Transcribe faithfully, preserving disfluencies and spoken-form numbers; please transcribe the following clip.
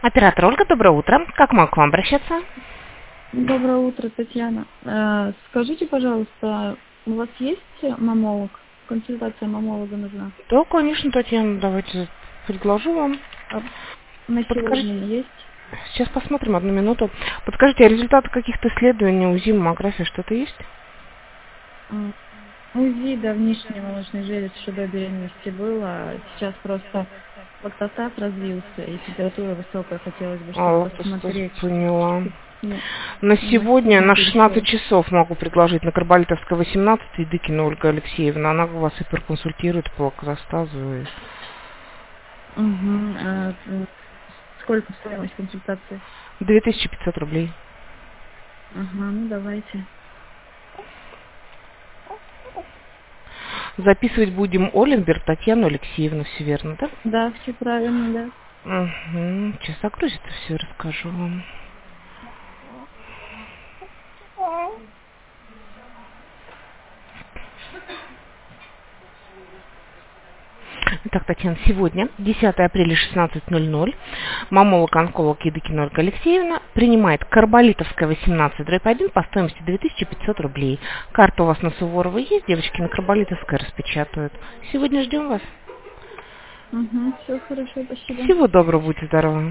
Оператор Ольга, доброе утро. Как могу к вам обращаться? Доброе утро, Татьяна. Э, Скажите, пожалуйста, у вас есть мамолог? Консультация мамолога нужна? Да, конечно, Татьяна, давайте предложу вам. А на Подскажите, сегодня есть? сейчас посмотрим, одну минуту. Подскажите, а результаты каких-то исследований, УЗИ, маммографии, что-то есть? М, УЗИ давнишней молочной железы еще до беременности было. Сейчас просто лактотат развился и температура высокая. Хотелось бы А, что-то вот, посмотреть. поняла. Чтоб не, На не сегодня сильно на шестнадцать перешел. часов могу предложить на Карболитовская восемнадцать Едыкина Ольга Алексеевна. Она вас и проконсультирует по лактозастазу. и- Угу. А, м, сколько стоимость консультации? две тысячи пятьсот рублей. Ага, ну давайте. Записывать будем Оленберг Татьяну Алексеевну, все верно, да? Да, все правильно, да. Угу. Сейчас загрузится, все расскажу вам. Итак, Татьяна, сегодня, десятое апреля, шестнадцать ноль ноль, мамолог-онколог Едыкина Ольга Алексеевна принимает Карболитовская восемнадцать дробь один по стоимости две тысячи пятьсот рублей. Карта у вас на Суворова есть, девочки, на Карболитовской распечатают. Сегодня ждем вас. Угу, все хорошо, спасибо. Всего доброго, будьте здоровы.